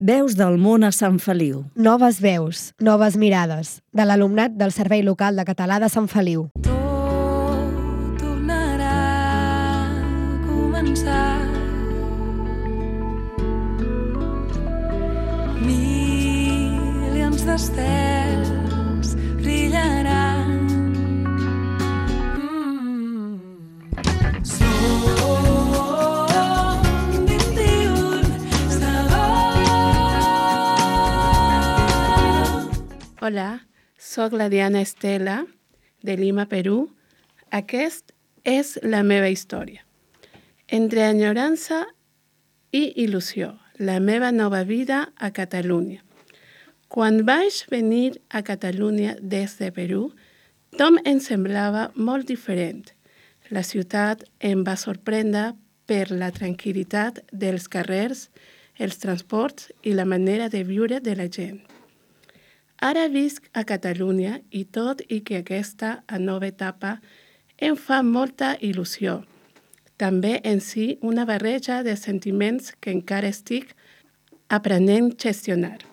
Veus del món a Sant Feliu. Noves veus, noves mirades, de l'alumnat del Servei Local de Català de Sant Feliu. Tot tornarà a començar. Milions d'estels brillaran. Hola, soc la Diana Estela, de Lima, Perú. Aquest és la meva història. Entre enyorança i il·lusió, la meva nova vida a Catalunya. Quan vaig venir a Catalunya des de Perú, tot em semblava molt diferent. La ciutat em va sorprendre per la tranquil·litat dels carrers, els transports i la manera de viure de la gent. Ara visc a Catalunya i tot i que aquesta nova etapa em fa molta il·lusió. També en si una barreja de sentiments que encara estic aprenent a gestionar.